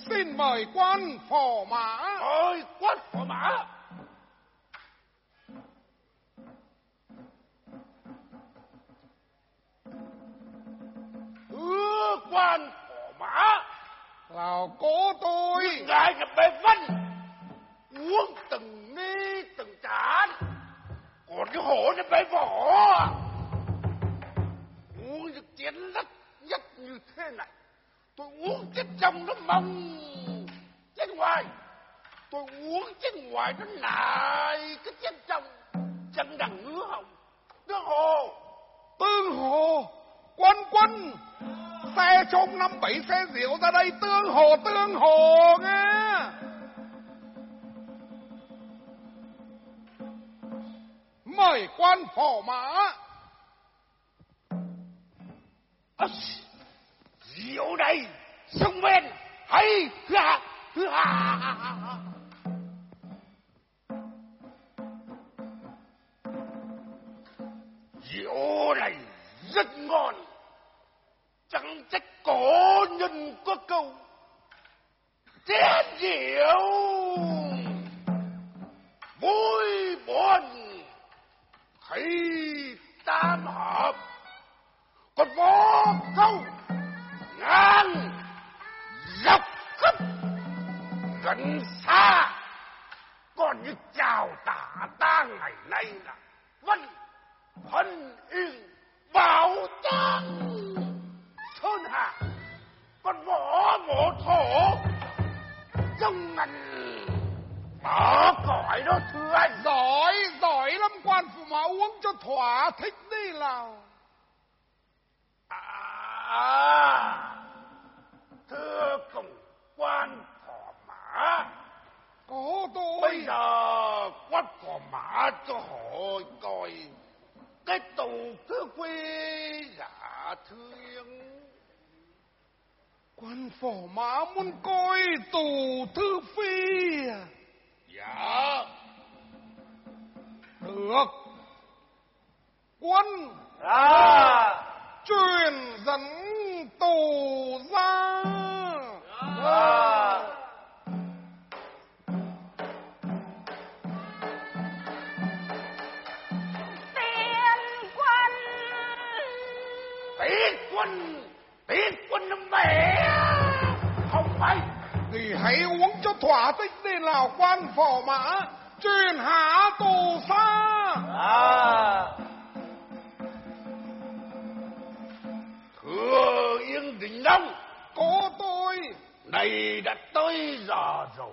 Xin mời quan phò mã. Mời quan phò mã. Thưa quan phò mã. Lào cố tôi. Ngài là bề văn. Uống từng ni từng chán. Còn cái hổ nó bề vỏ. Uống những chén lất nhất như thế này. Tôi uống chết trong nó mong chết ngoài. Tôi uống chết ngoài nó lại cái chết trong. Chân đằng ngứa hồng. Tương hồ. Tương hồ. Quân. Xe trông 5-7 xe rượu ra đây. Tương hồ nghe. Mời quan phò mã. Rượu này sông men hay thứ hạ. Rượu này rất ngon. Chẳng trách cổ nhân có câu chén rượu vui buồn thấy tam hợp. Còn vô câu ngang dọc khắp gần xa. Còn như chào tả ta ngày nay là vân thân yên bảo tàng sơn hà. Còn võ mộ thổ trong ngành bỏ cõi đó thưa anh. Giỏi lắm quan phò mã, uống cho thỏa thích đi nào. Thưa cùng quan phò mã. Có tôi. Bây giờ quan phò mã cho hỏi coi cái tù thư quy giả thư yên. Quan phò mã muốn coi tù thư phi à? Dạ. Được. Quân. Truyền dẫn tù ra. Tiến quân nó mẹ. Không phải. Thì hãy uống cho thỏa thích đi nào quan phò mã. Truyền hạ tù xa. Thưa Yên Đình Đông. Có tôi. Này đã tới giờ rồi.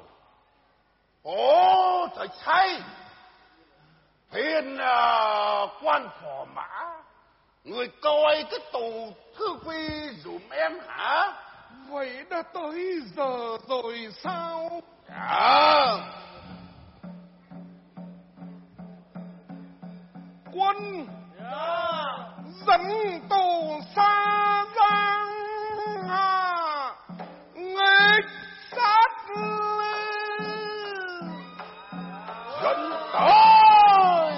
Ồ trời say. Phiền quan phò mã. Người coi cái tù thư quy dùm em hả? Vậy đã tới giờ rồi sao? Dạ. Quân. Dẫn tù xa giang nghịch sát dẫn tới.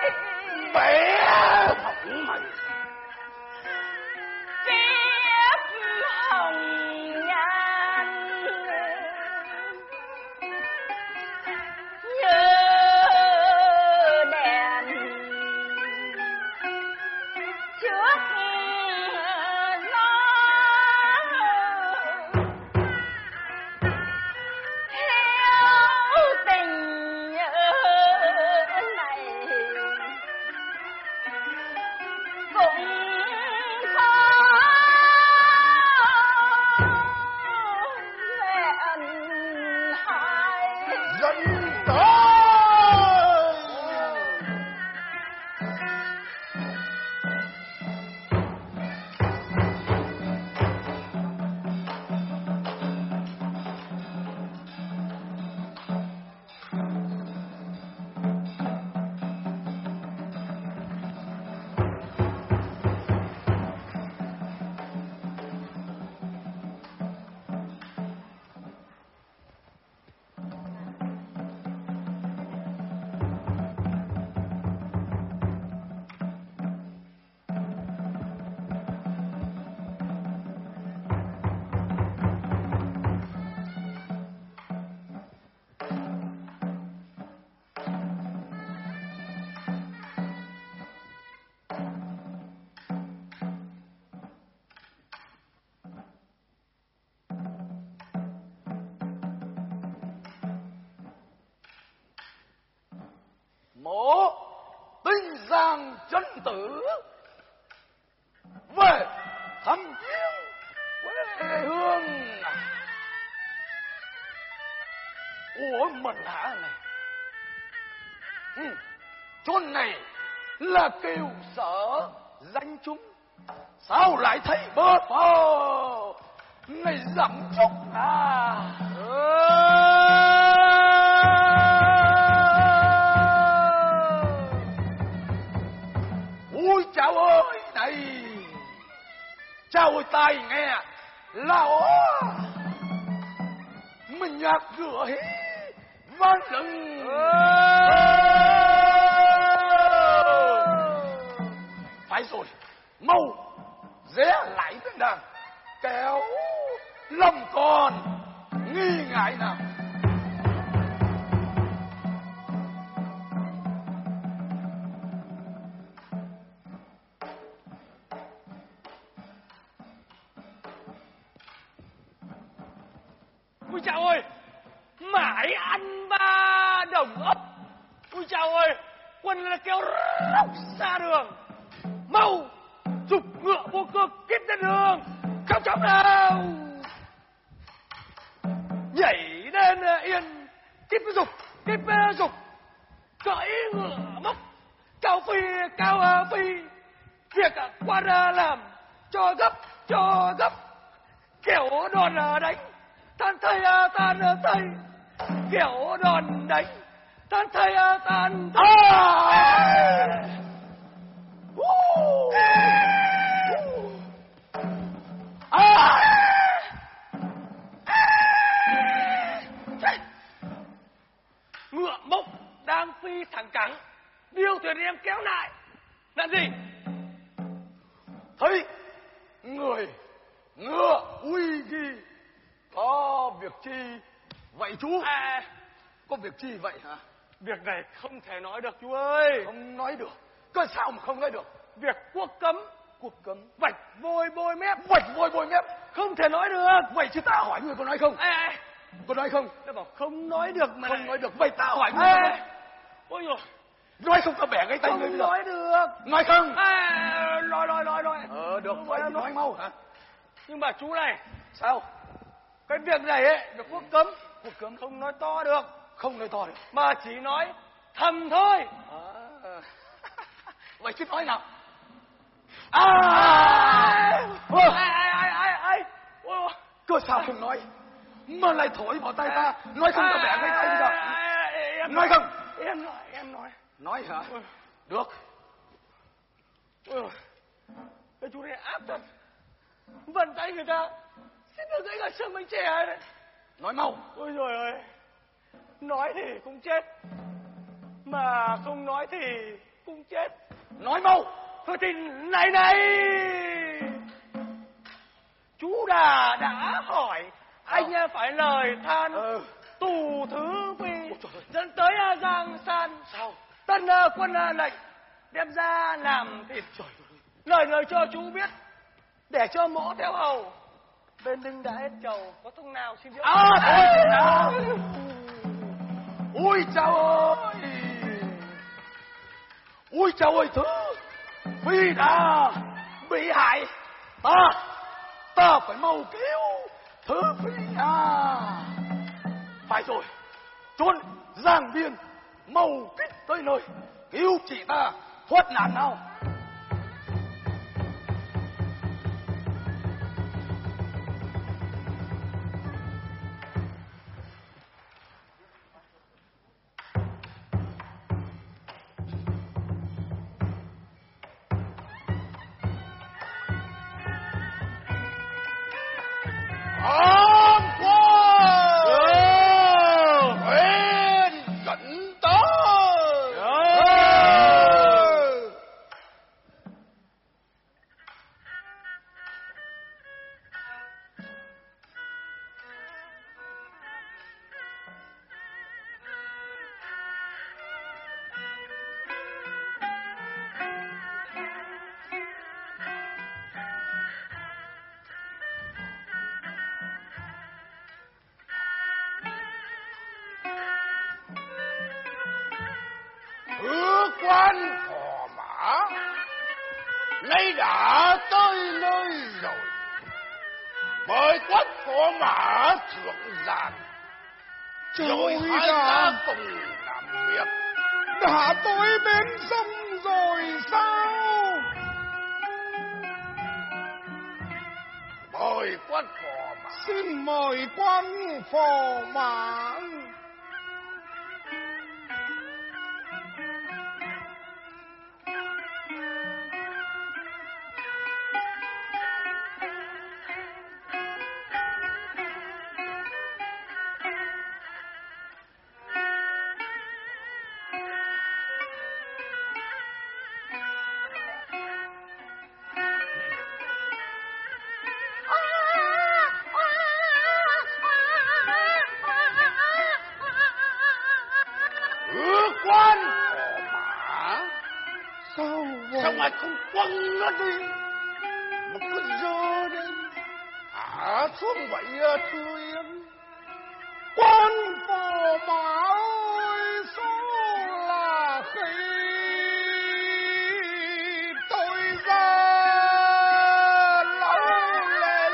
Bé thằng mày kiếp hồng nhan như đèn trước gió thiếu tình này cũng khó vẹn hai dân tới. Mộ tinh giang chân tử về thăm viếng quê hương. Ủa mình hả này? Chốn này là kêu sở danh chúng, sao lại thấy bơ phờ này dẫm chúc à? Ôi chào ơi này, chào ơi tai nghe là mình nhạc rửa hí vang lừng. Phải rồi, mau rẽ lại bên đàn kéo lòng còn nghi ngại nào. Ôi chào ơi, mãi ăn ba đồng ốc. Ôi chào ơi, quân là kéo róc ra đường, mau giục ngựa vô cước kít lên đường, không chóng nào. Nhảy lên yên, kíp giục, cởi ngựa mốc, cao phi, việc quan làm cho gấp, kiểu đòn đánh. Tan thây kiểu đòn đánh, tan thây ngựa mốc đang phi thẳng cẳng, điêu thuyền em kéo lại. Làm gì? Thấy người ngựa uy ghi. Có việc chi vậy chú? Có việc chi vậy hả? Việc này không thể nói được chú ơi. Không nói được? Cơ sao mà không nói được? Việc quốc cấm. Vạch vôi bôi mép. Không thể nói được. Vậy chứ ta hỏi người có nói không? Có nói không? Nó bảo không nói được mà. Không nói được. Vậy ta hỏi người có nói. Ôi dồi. Nói không ta bẻ cái tay người bây giờ. Không nói được. Nói không? Nói. Được. Vậy thì nói mau hả? Nhưng mà chú này. Sao? Cái việc này ấy, được quốc cấm không nói to được. Không nói to được. Mà chỉ nói thầm thôi. Vậy chứ nói nào? Cơ sao không nói? Mà lại thổi vào tay ta. Nói không ta bẻ cái tay bây giờ. Nói không? Em nói. Nói hả? Được. Cái chú này áp thật. Vần tay người ta xin được gãy cả xương bánh chè này. Nói mau. Ôi trời ơi. Nói thì cũng chết, mà không nói thì cũng chết. Nói mau. Thôi thì này, chú đã hỏi anh phải lời than tù thứ vì dẫn tới Giang San. Sao? Tân quân lệnh đem ra làm thịt. Lời người cho chú biết để cho mõ theo hầu. Bên Đinh đã hết trầu, có thông nào xin rượu. Ôi chào ơi. Ôi chào ơi, thứ Phi đã bị hại. Ta phải mau cứu thứ Phi à. Phải rồi, trốn Giang Biên, mau kích tới nơi cứu chị ta thoát nạn nào. Quan Phò Mã nay đã tới nơi rồi, mời quan Phò Mã thượng giàn, rồi hai ta cùng làm việc. Đã tới bên sông rồi sao? Mời quan Phò Mã. Xin mời quan Phò Mã. Quan Phò Mã. Sao vậy? Sao mày không quăng nó đi mà cứ dơ lên hạ xuống vậy thưa Yên? Quan Phò Mã ơi, sao là khi tôi ra lâu lên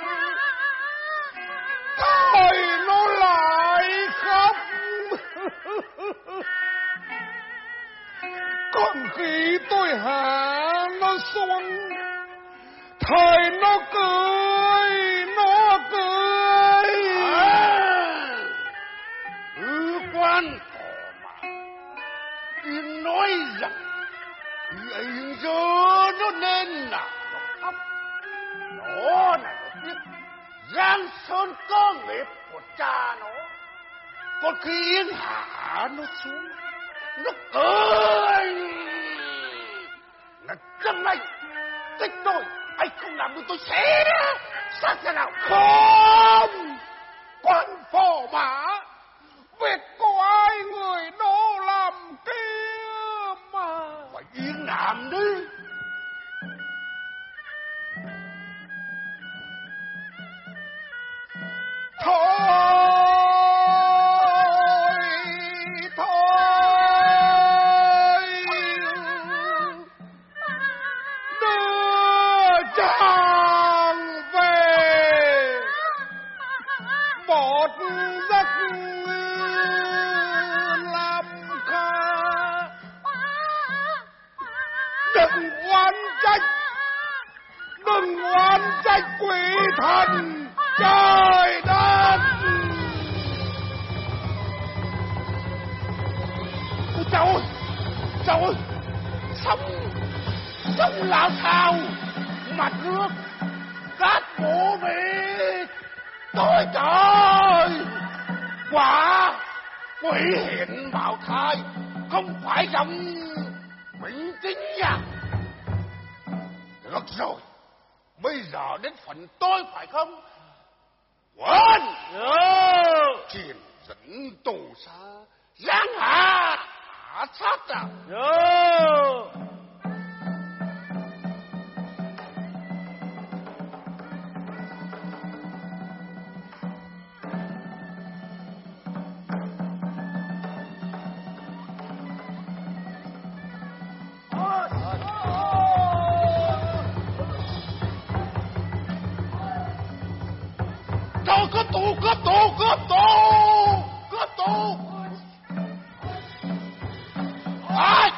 thời nó lại khóc. Còn khi tôi hạ nó xuống thời nó cười. Quan Phò Mã Yên nói rằng khi ấy giờ nó nên là nó khóc, nó là nó biết Giang Sơn cơ nghiệp của cha nó. Còn khi Yên hạ nó xuống, nó cười là chân anh kích tôi, anh không làm được tôi sẽ sát thế nào. Không, quan Phò Mã, việc của ai người đó làm kia mà. Phải yên làm đi. Thôi đưa chàng về một giấc làm kha. Đừng oán trách quỷ thần trời đất. Trời ơi, sông lao sao, mặt nước cát mù mịt. Trời trời, quả quỷ hiện bào thai, không phải dòng quỷ Bính chính nha. Được rồi, bây giờ đến phần tôi phải không? Quân Triển dẫn tù xa, giáng hạ sát à. Trời, cướp tù. Ai?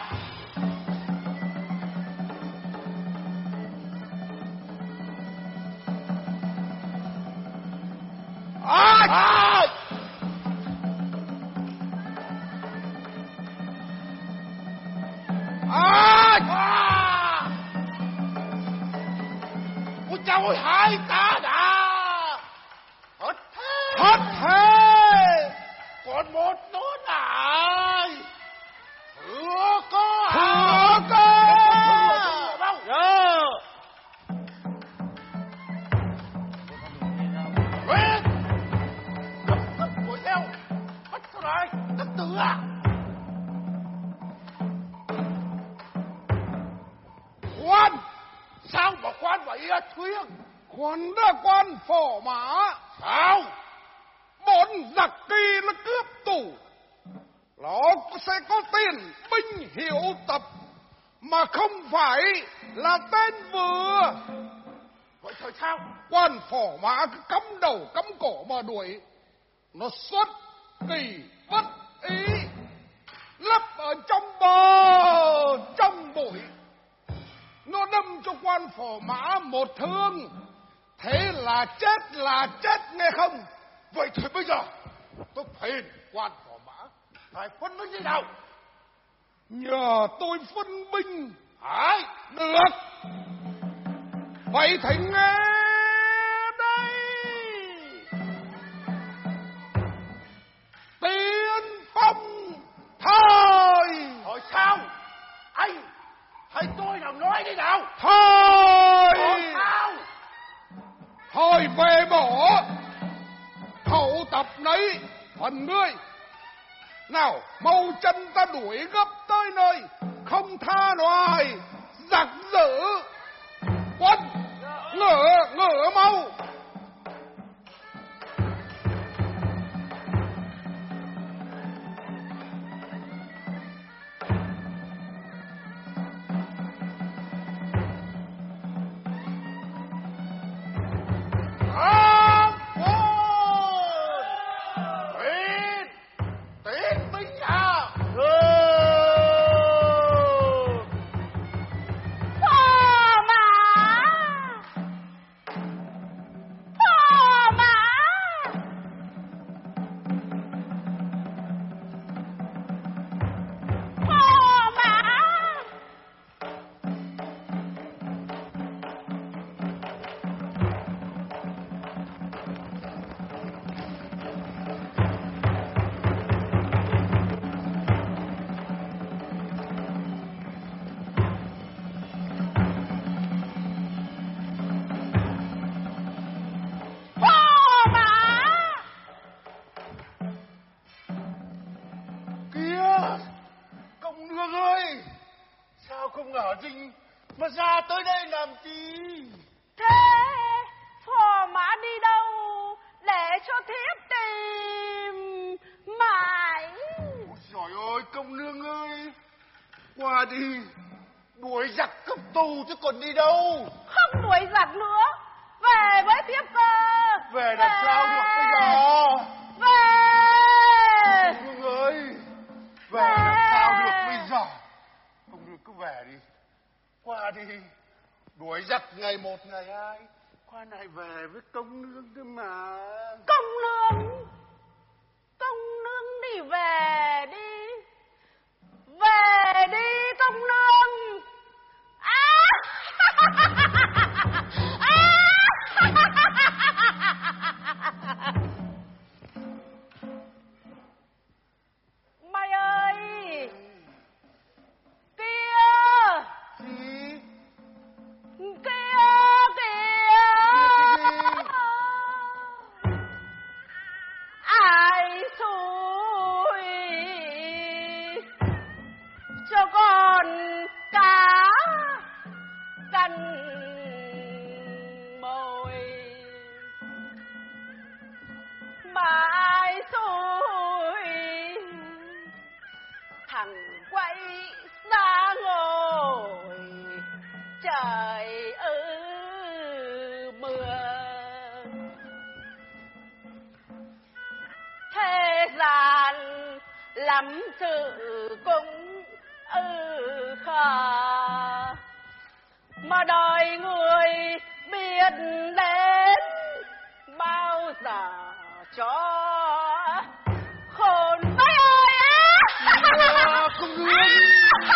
Ôi trời ơi, hai ta đã hết thế. Còn một nữa này. Thừa cơ. Quyết cấp của heo. Bắt sao này? Cấp tử à? Khoan. Sao mà khoan vậy Thuyên? Khoan đã quan Phò Mã. Sao? Bọn giặc kỳ nó cướp tù, nó sẽ có tiền binh hiệu tập, mà không phải là tên vừa. Vậy thôi sao? Quan Phò Mã cứ cắm đầu cắm cổ mà đuổi. Nó xuất kỳ bất ý, lấp ở trong bờ trong bụi. Nó đâm cho quan Phò Mã một thương, thế là chết nghe không? Vậy thì bây giờ tôi phiền quan Phò Mã phải phân nó như nào? Nhờ tôi phân binh. Hả? Được. Vậy thì nghe đây. Tiên phong thôi. Thôi sao? Anh hay tôi nào nói đi nào? Thôi. Sao? Thôi về bỏ. Hậu tập nấy phần ngươi. Nào mau chân ta đuổi gấp tới nơi, không tha loài giặc dữ. Quân ngựa mau. Mà ra tới đây làm gì? Thế Phò Mã đi đâu để cho thiếp tìm mãi? Ôi trời ơi, công nương ơi, qua đi, đuổi giặc cướp tù chứ còn đi đâu. Không đuổi giặc nữa, về với thiếp cơ. Về làm sao được bây giờ? Về. Công nương ơi, về làm sao được bây giờ? Công nương cứ về đi, qua đi, đuổi giặc ngày một ngày hai, qua này về với công nương cơ mà. Công nương đi về đi, về đi công nương. Mày ơi, kia quay ra ngồi trời mưa. Thế gian lắm sự cũng khờ, mà đời người biết đến bao giờ cho khôn mấy ơi á. Công nương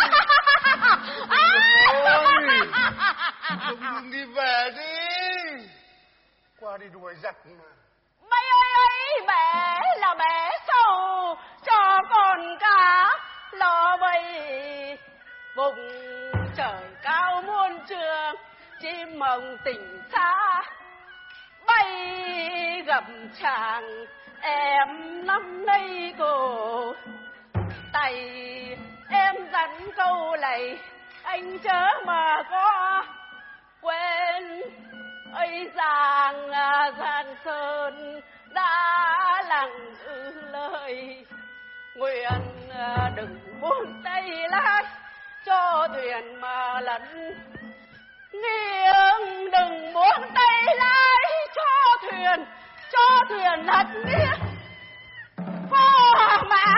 công nương đi về đi, qua đi đuổi giặc mà. Mấy ơi ấy bé là bé sâu cho con cá lo bay vùng trời cao muôn trường, chim mộng tình xa bay gặp chàng em năm nay cổ tay em dặn câu này anh chớ mà có quên ấy giang giang sơn đã lặng lời nguyện đừng buông tay lái cho thuyền mà lẫn nghiêng, đừng buông tay lái cho thuyền lẫn nghiêng. Phò mã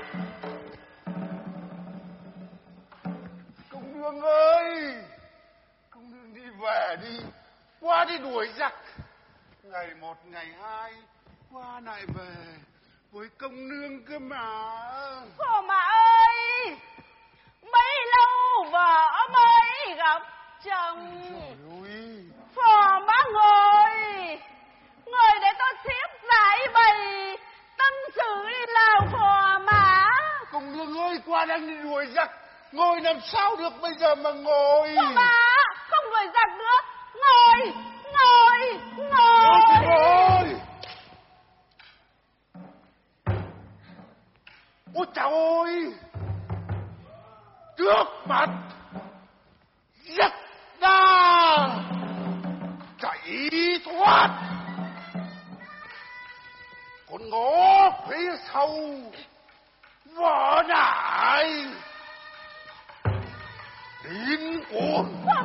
Công nương ơi, công nương đi về đi, qua đi đuổi giặc. Ngày một ngày hai qua lại về với công nương cơ mà. Phò mã ơi, mấy lâu vợ mới gặp chồng. Phò mã ngồi để tôi xếp giải bày tâm sự đi nào phò mã. Công nương ơi, qua đang đi đuổi giặc, ngồi làm sao được bây giờ mà ngồi. Phò mã không đuổi giặc nữa, ngồi. Ôi trời ơi, trước mặt giặc ta chạy thoát, còn ngó phía sau vỡ nại điên cuồng. Phò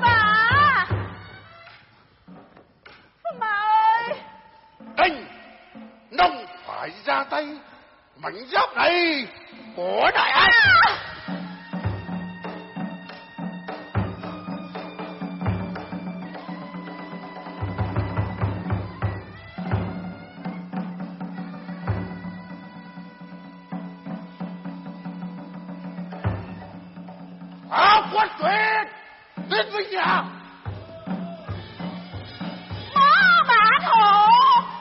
mã ơi, Đinh nông phải ra tay, mảnh giáp này của đại anh. Quát tuyệt đến với nhà. bó bả thổ.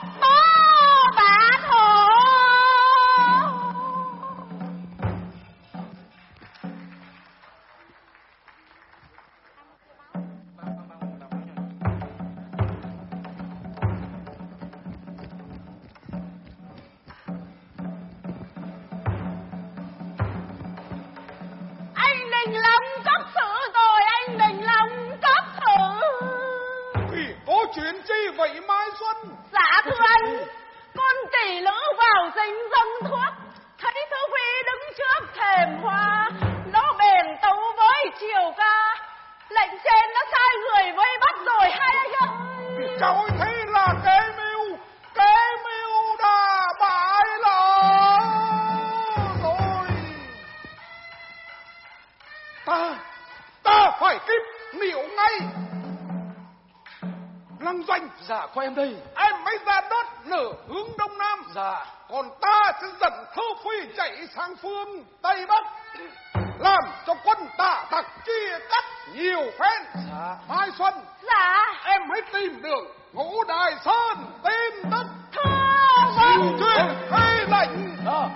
Anh Đình Long cấp sự rồi, anh Đình Long cấp sự. Có chuyện chi vậy Mai Xuân? Dạ thưa anh, con tỷ lữ vào dinh dâng thuốc, thấy Thư Phi đứng trước thềm hoa, nó bèn tấu với triều ca, lệnh trên nó sai người vây bắt rồi hay anh ơi. Cháu ơi, thế là kế mưu đã bại lộ rồi. Ta phải kíp liệu ngay. Lăng Doanh. Dạ, có em đây. Em mới ra đốt nửa hướng đông nam. Dạ. Còn ta sẽ dẫn Thư Phi chạy sang phương Tây Bắc, làm cho quân Tả Tặc chia cắt nhiều phen. Dạ. Mai Xuân. Dạ. Em hãy tìm được Ngũ Đài Sơn tin tức. Thưa vâng. Truyền hay lệnh. Dạ.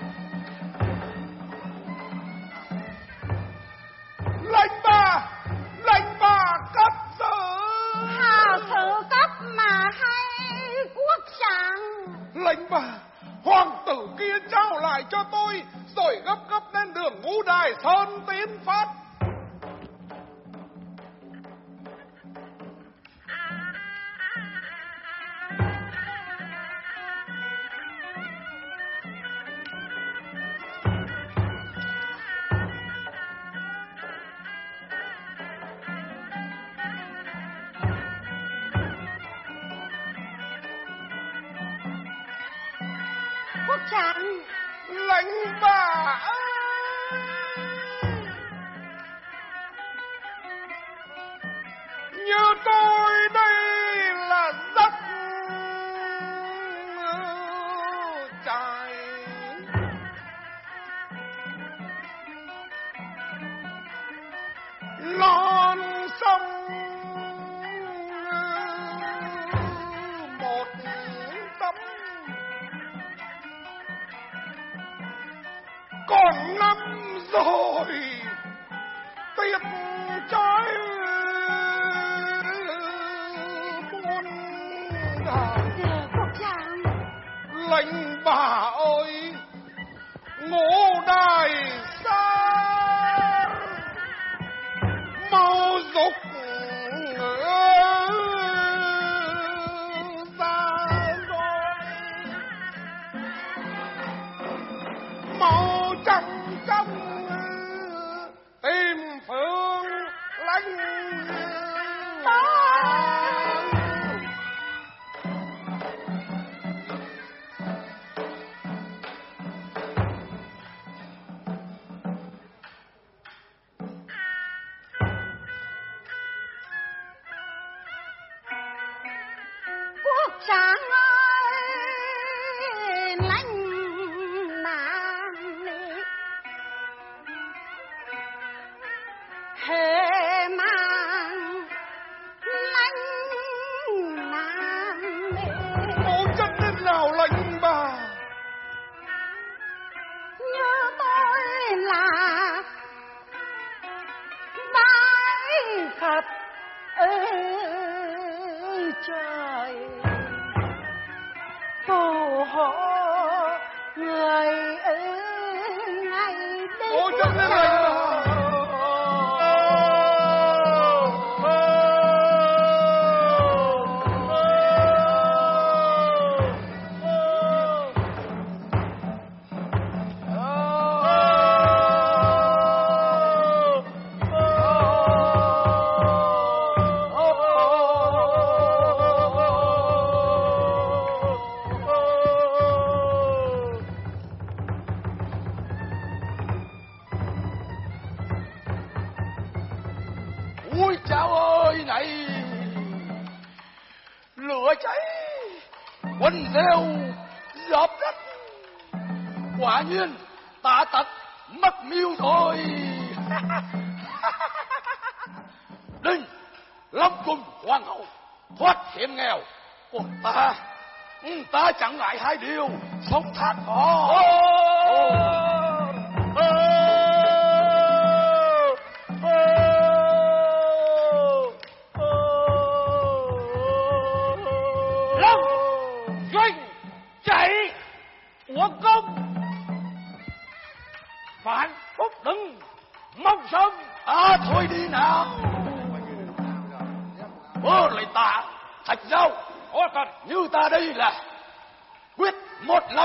Lệnh bà cấp sự. Hào sự cấp mà hay quốc trạng. Lệnh bà, hoàng tử kia trao lại cho tôi, rồi gấp lên đường Ngũ Đài Sơn tiến phát. chàng. Lãnh bà như tôi đây là giấc trai, non sông một tấm, còn năm rồi tiếp trái muôn đời. Cô chàng. Lệnh bà ơi, ngũ đài xa mau dục ra rồi, mau chăm chăm tìm phương lãnh Quốc chàng ơi, lãnh nàng hề mang lãnh nàng. Ô chân đến nào lãnh bà, Như tôi là bái Phật trời phù hộ người ngày đêm. ô chân đến lãnh bà. Ui chao ơi này, lửa cháy quần rêu dập đất, quả nhiên ta tật mất mưu rồi. Đinh Long cùng hoàng hậu thoát hiểm nghèo, còn ta chẳng ngại hai điều sống thác họ. Uổng công phản phúc đừng mong sớm. Thôi đi nào. Lại ta Thạch Giao, như ta đây là quyết một lòng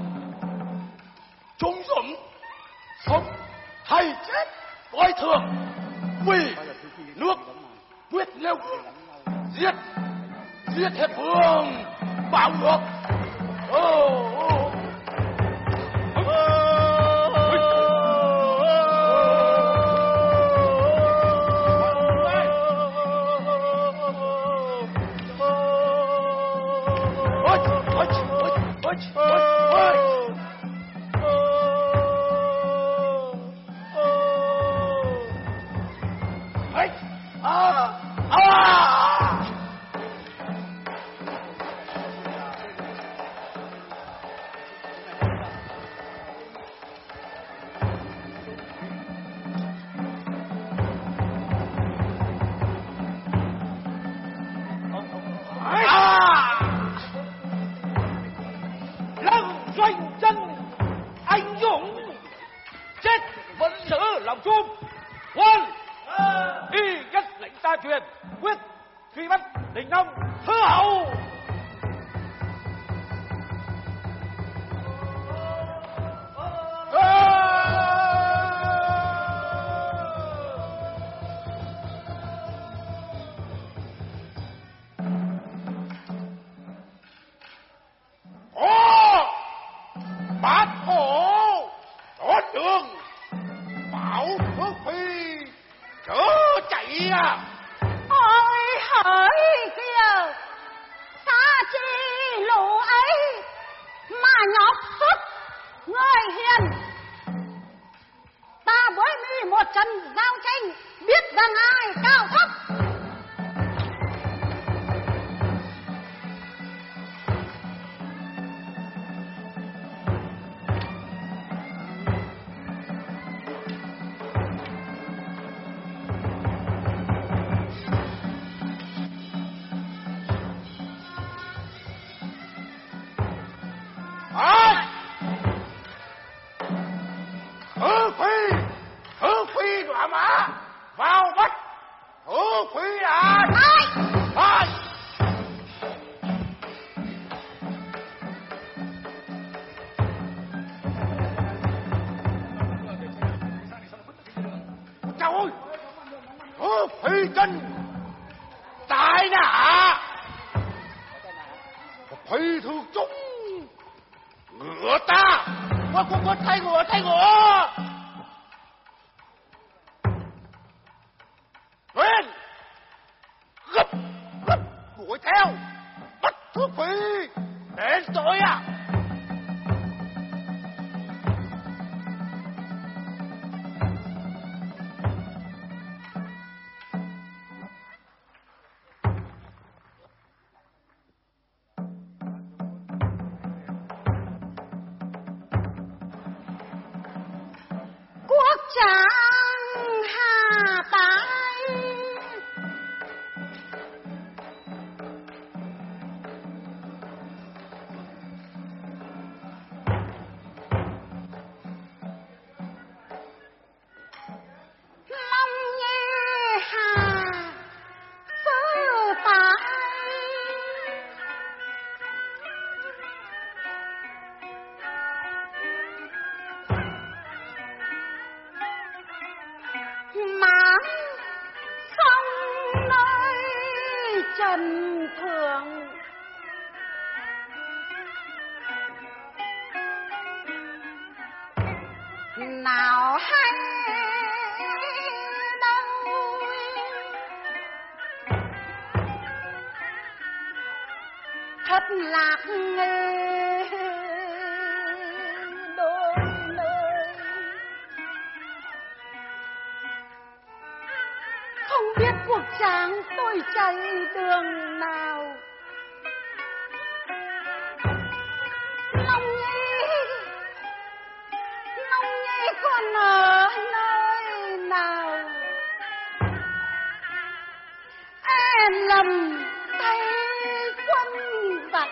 trung dũng, sống hay chết coi thường, vì nước quyết nêu gương, giết hết vương bảo ngược. truyền quyết truy bắt Đình Long thứ hậu. gì à? Ôi hỡi kìa, xa chi lũ ấy mà nhọc sức người hiền. Ta với mi một trận giao tranh, biết rằng ai cao thấp. Hứa phi đọa mã vào bắt hứa phi à. Ai trời ơi, hứa phi chân tại nạ phi thương chúng ngựa ta. Có thay ngựa Huyền gấp đuổi theo bắt Thước Phi để tội à. Quốc tráng hà tái, long như hà sơ tái. Mãn sông nơi trần thượng, nào hay đâu thất lạc đôi nơi. Không biết cuộc tráng tôi chạy đường nào, Long Nhi còn ở nơi nào. Em lầm tay quân giặc,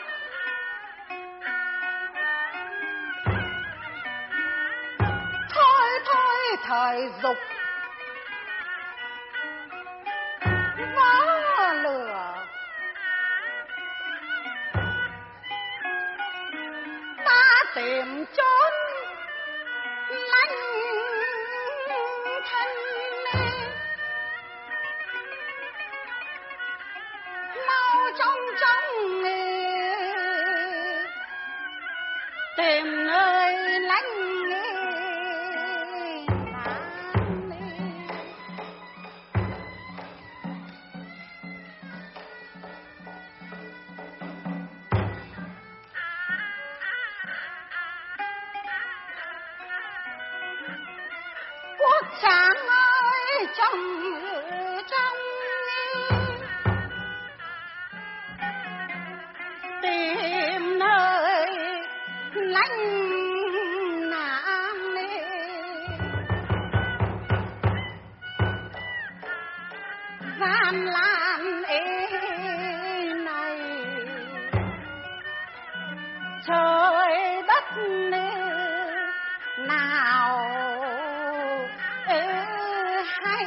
thôi thời dục vó lửa. Ta tìm trốn lánh thân, mau trong tìm nơi lánh Quốc tráng ơi trong tìm nơi lánh nạn gian lan này. Trời đất nào hay,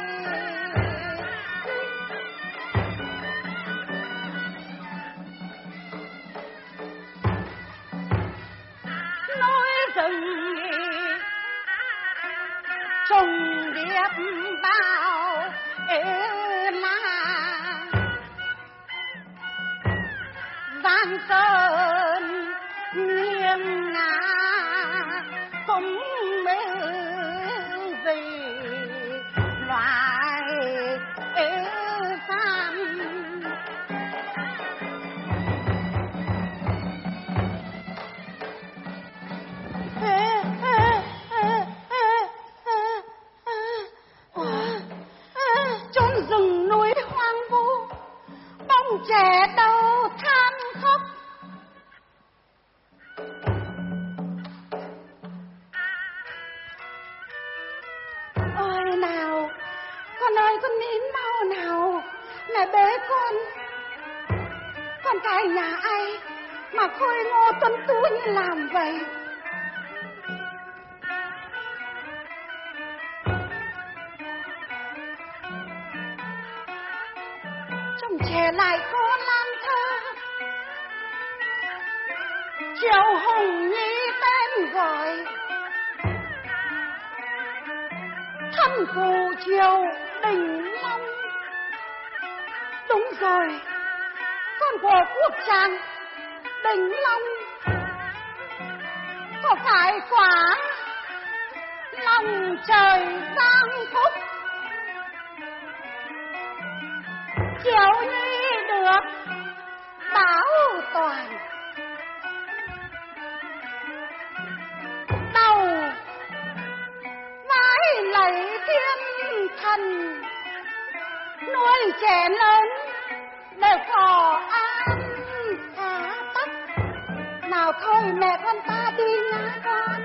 núi rừng trùng điệp bao la, giang sơn nghiêng ngả cũng vì loài trẻ đâu than khóc. Ôi nào, con ơi con nín mau nào, mẹ bế con cái nhà ai mà khôi ngô tuấn tú như làm vậy. Trông trẻ lại có làm thơ, Triệu Hồng Nhi tên gọi, thân phụ Triều Đình Long. Đúng rồi, con của quốc trang Đình Long, có phải quả lòng trời giang phúc. Triệu Nhi được bảo toàn, đầu vái lạy thiên thần, nuôi trẻ lớn để có an khá tắc. Nào thôi mẹ con ta đi nhá con.